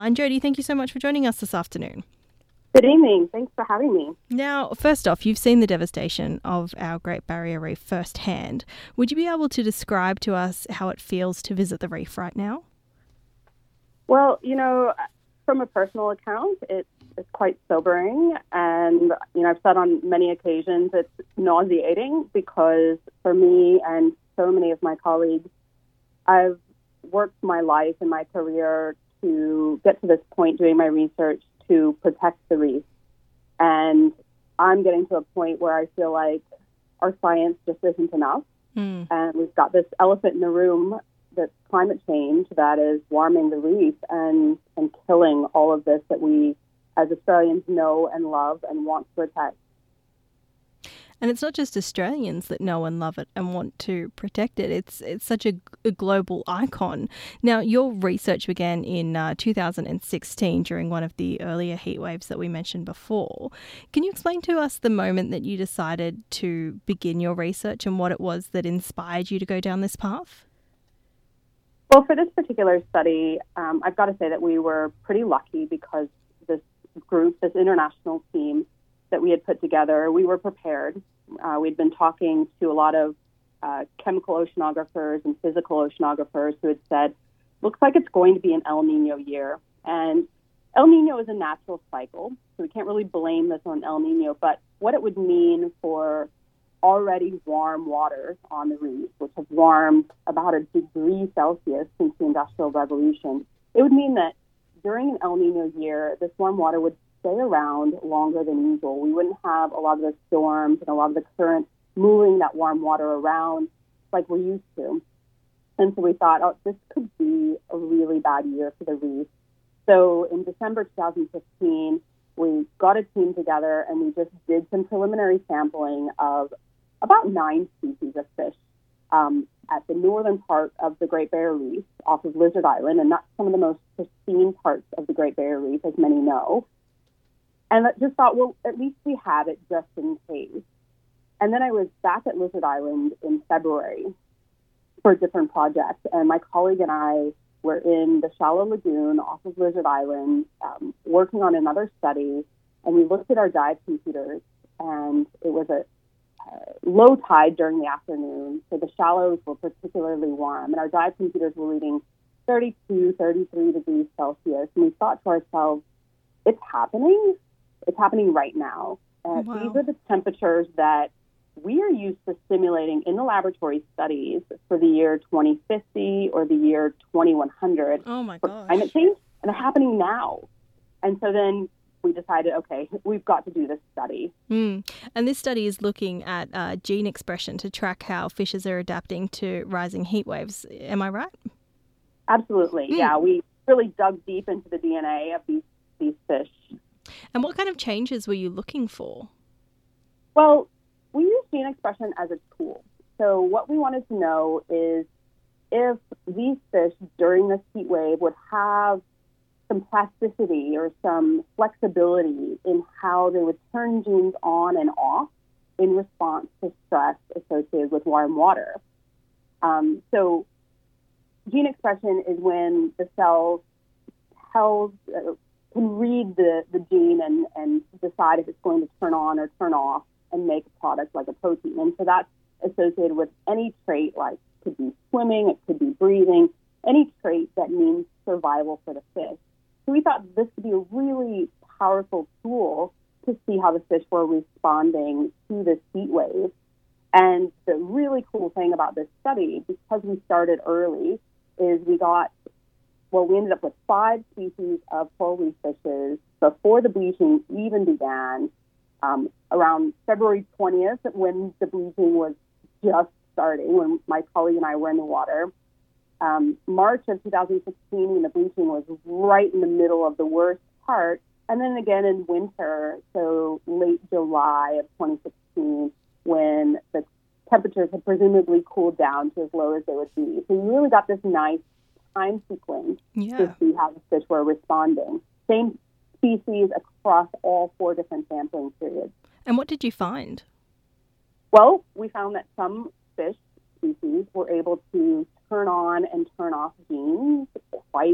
And Jody, thank you so much for joining us this afternoon. Good evening. Thanks for having me. Now, first off, you've seen the devastation of our Great Barrier Reef firsthand. Would you be able to describe to us how it feels to visit the reef right now? Well, from a personal account, it's quite sobering. And, I've said on many occasions it's nauseating because for me and so many of my colleagues, I've worked my life and my career to get to this point doing my research to protect the reef. And I'm getting to a point where I feel like our science just isn't enough. And we've got this elephant in the room that's climate change that is warming the reef and killing all of this that we as Australians know and love and want to protect. And it's not just Australians that know and love it and want to protect it. It's such a global icon. Now, your research began in 2016 during one of the earlier heat waves that we mentioned before. Can you explain to us the moment that you decided to begin your research and what it was that inspired you to go down this path? Well, for this particular study, I've got to say that we were pretty lucky because this group, this international team that we had put together, we were prepared. We'd been talking to a lot of chemical oceanographers and physical oceanographers who had said, looks like it's going to be an El Nino year. And El Nino is a natural cycle, so we can't really blame this on El Nino, but what it would mean for already warm waters on the reef, which have warmed about 1 degree Celsius since the Industrial Revolution, it would mean that during an El Nino year, this warm water would stay around longer than usual. We wouldn't have a lot of the storms and a lot of the current moving that warm water around like we're used to. And so we thought, this could be a really bad year for the reef. So in December 2015, we got a team together and we just did some preliminary sampling of about 9 species of fish at the northern part of the Great Barrier Reef off of Lizard Island. And that's some of the most pristine parts of the Great Barrier Reef, as many know. And I just thought, well, at least we have it just in case. And then I was back at Lizard Island in February for a different project. And my colleague and I were in the shallow lagoon off of Lizard Island working on another study. And we looked at our dive computers, and it was a low tide during the afternoon. So the shallows were particularly warm. And our dive computers were reading 32, 33 degrees Celsius. And we thought to ourselves, it's happening. It's happening right now. And Wow. These are the temperatures that we are used to simulating in the laboratory studies for the year 2050 or the year 2100 Oh my for gosh. climate change, and they're happening now. And so then we decided, okay, we've got to do this study. And this study is looking at gene expression to track how fishes are adapting to rising heat waves. Am I right? Absolutely, yeah. We really dug deep into the DNA of these fish. And what kind of changes were you looking for? Well, we use gene expression as a tool. So what we wanted to know is if these fish during this heat wave would have some plasticity or some flexibility in how they would turn genes on and off in response to stress associated with warm water. So gene expression is when the cell can read the gene and decide if it's going to turn on or turn off and make a product like a protein. And so that's associated with any trait, like it could be swimming, it could be breathing, any trait that means survival for the fish. So we thought this could be a really powerful tool to see how the fish were responding to this heat wave. And the really cool thing about this study, because we started early, is we ended up with 5 species of coral reef fishes before the bleaching even began, around February 20th, when the bleaching was just starting, when my colleague and I were in the water. March of 2016, when the bleaching was right in the middle of the worst part, and then again in winter, so late July of 2016, when the temperatures had presumably cooled down to as low as they would be. So you really got this nice time sequence to see how the fish were responding. Same species across all 4 different sampling periods. And what did you find? Well, we found that some fish species were able to turn on and turn off genes quite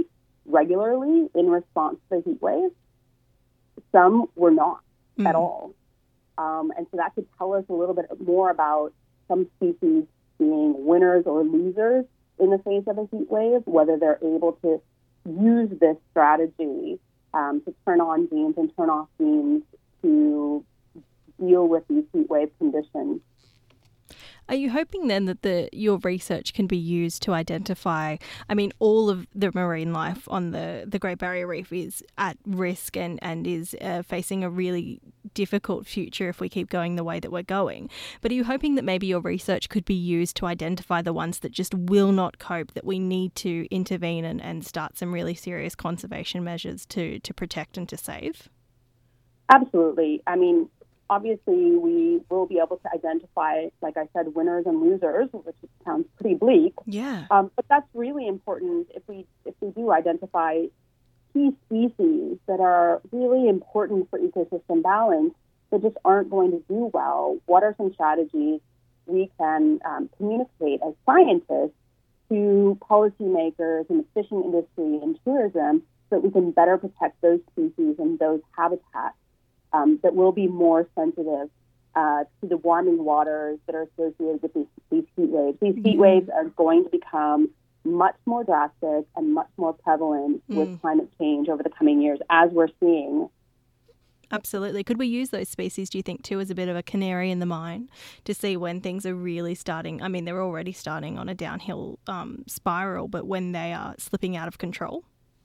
regularly in response to the heat wave. Some were not at all. And so that could tell us a little bit more about some species being winners or losers in the face of a heat wave, whether they're able to use this strategy to turn on genes and turn off genes to deal with these heat wave conditions. Are you hoping then that your research can be used to identify, all of the marine life on the Great Barrier Reef is at risk and is facing a really difficult future if we keep going the way that we're going. But are you hoping that maybe your research could be used to identify the ones that just will not cope, that we need to intervene and start some really serious conservation measures to protect and to save? Absolutely. Obviously, we will be able to identify, like I said, winners and losers, which sounds pretty bleak. Yeah. But that's really important if we do identify key species that are really important for ecosystem balance that just aren't going to do well. What are some strategies we can communicate as scientists to policymakers in the fishing industry and tourism so that we can better protect those species and those habitats that will be more sensitive to the warming waters that are associated with these heat waves. These heat waves are going to become much more drastic and much more prevalent with climate change over the coming years, as we're seeing. Absolutely. Could we use those species, do you think, too, as a bit of a canary in the mine to see when things are really starting? They're already starting on a downhill spiral, but when they are slipping out of control?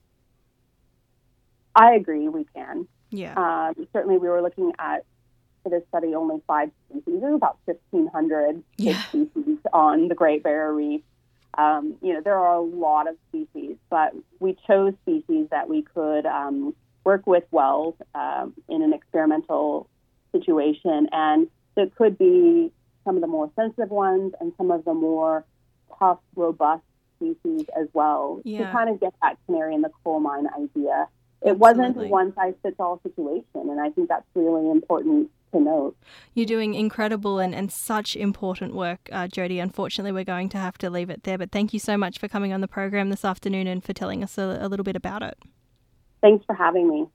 I agree, we can. Yeah. Certainly, we were looking at, for this study, only 5 species. There's about 1,500 species on the Great Barrier Reef. There are a lot of species, but we chose species that we could work with well in an experimental situation. And so it could be some of the more sensitive ones and some of the more tough, robust species as well to kind of get that canary in the coal mine idea. It wasn't a one-size-fits-all situation, and I think that's really important to note. You're doing incredible and such important work, Jodie. Unfortunately, we're going to have to leave it there, but thank you so much for coming on the program this afternoon and for telling us a little bit about it. Thanks for having me.